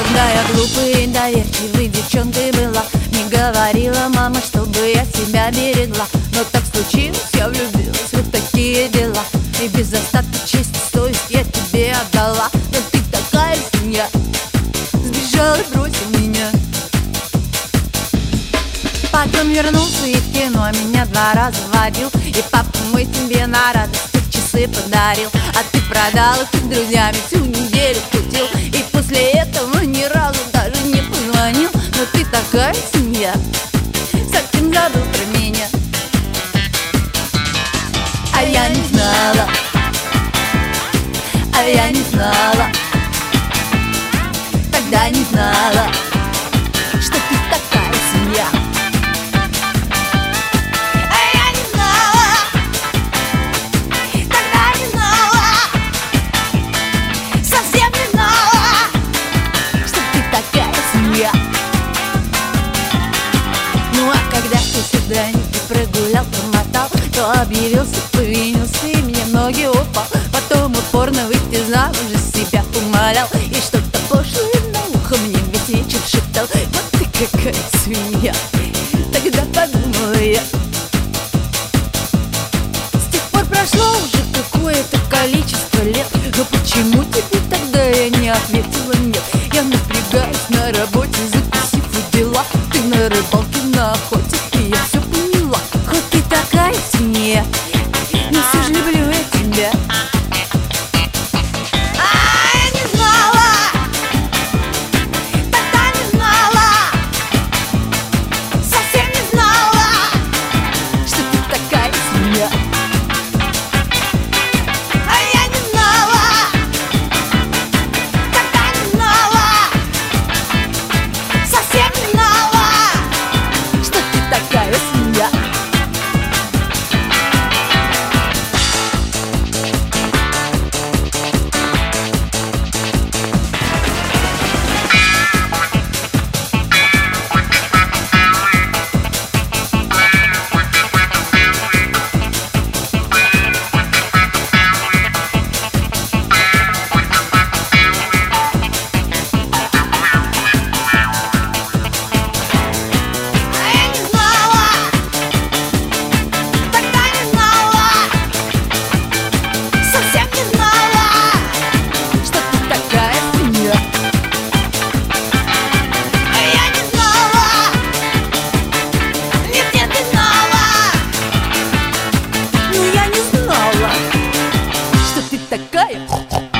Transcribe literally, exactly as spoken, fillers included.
Да, я глупой и доверчивой девчонкой была. Не говорила мама, чтобы я себя берегла. Но так случилось, я влюбилась в такие дела. И без остатка чести совесть я тебе отдала. Но ты такая свинья, сбежал и бросил меня. Потом вернулся и в кино меня два раза водил. И папа мой тебе на радостях часы подарил. А ты продал их с друзьями, всю неделю кутил. И после этого ни разу даже не позвонил. Но ты такая семья, совсем забыл про меня. А я не знала, а я не знала, тогда не знала, что ты такая семья. Ну а когда ты свидание прогулял, промотал, то объявился, повинился и мне в ноги упал. Потом упорно выйти замуж из себя умолял. И что-то пошлое на ухо мне весь вечер шептал. Вот ты какая свинья, тогда подумала я. С тех пор прошло уже какое-то количество лет. Но почему тебе тогда я не ответила нет? Я напрягаюсь на работе, закусив у дела. Ты на рыбалке, на охоте, и я все поняла. Хоть ты такая свинья, но все же люблю я тебя. А я не знала, тогда не знала, совсем не знала, что ты такая свинья. Такая